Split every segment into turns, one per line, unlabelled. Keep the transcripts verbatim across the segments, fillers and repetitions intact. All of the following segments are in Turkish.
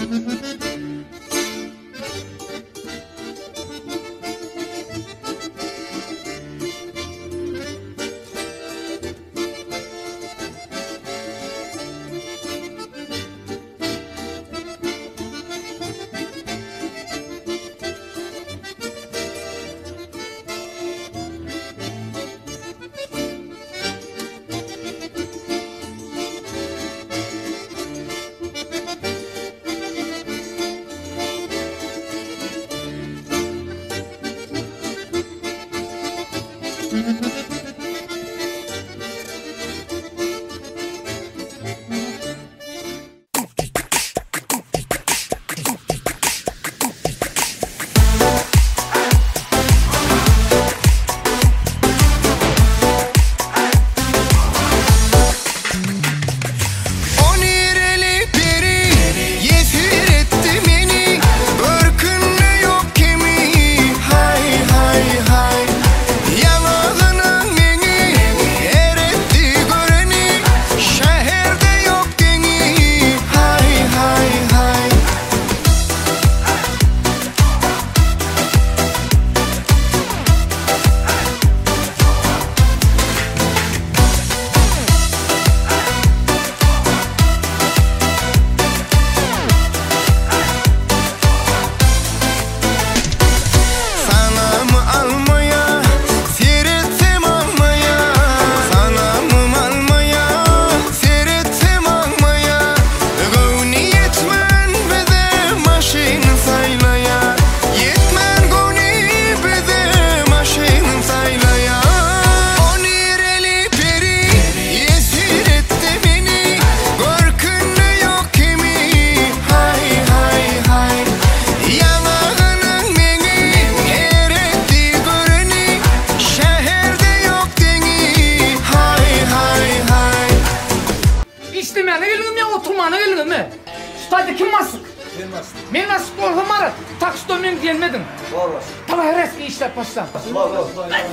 İstemeyene gelin mi, oturmana gelin mi? Stadda kim masık?
Ben masık.
Men nasip olsam var, taksida men gelmedim.
Var var.
Tamam, her eski işler başlam.
Var var.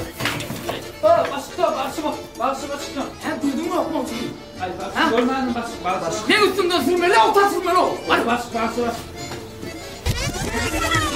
Aa, basıkta, barsı bak, barsı basıkta. Sen duydun mu yok mu?
Ay bas, görmedin bas, bas.
Ne üstünde sürmeli, alta sürmeli o.
Bas, bas, bas.